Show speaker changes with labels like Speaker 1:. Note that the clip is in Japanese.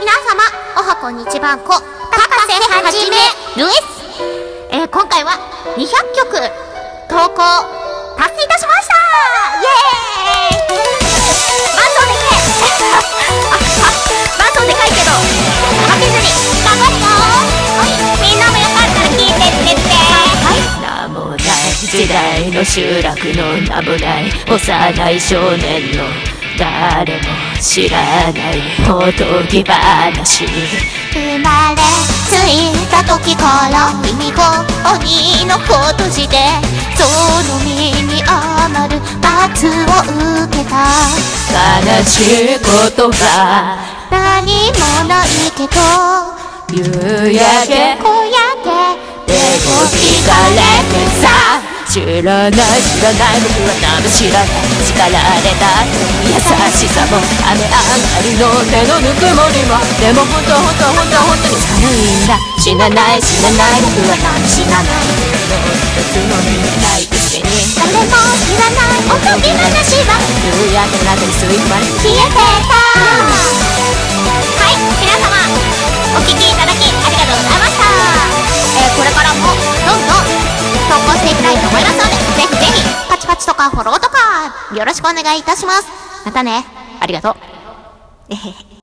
Speaker 1: 皆様、おはこんにちばんこ、高瀬はじめるえす。今回は200曲投稿達成いたしました。イエーイ。伴奏でかい伴奏でかいけど負けずに頑張るよ。はい、みんなもよかったら聴いてってって。はい。
Speaker 2: 名もない時代の集落の名もない幼い少年の誰も知らないおとぎ話。
Speaker 1: 生まれついた時から君が鬼のことしてその身に余る罰を受けた。
Speaker 2: 悲しいことが
Speaker 1: 何もないけど
Speaker 2: 夕焼け
Speaker 1: 小焼け
Speaker 2: でも聞かれてさ、知らない僕は何も知らない。叱られた優しさも雨上がりの手のぬくもりも、でも本当に寒いんだ。死なない僕は何も知らない。もう一つも見えないくせに
Speaker 1: 誰も知らないおとぎ話は
Speaker 2: 夕焼けの中に吸い込まれ
Speaker 1: 消えてた。はい、皆様お聞きいただきありがとうございました。これからもどんどん投稿していきたいと思いますので、ぜひぜひパチパチとかフォローとかよろしくお願いいたします。またね。ありがとう。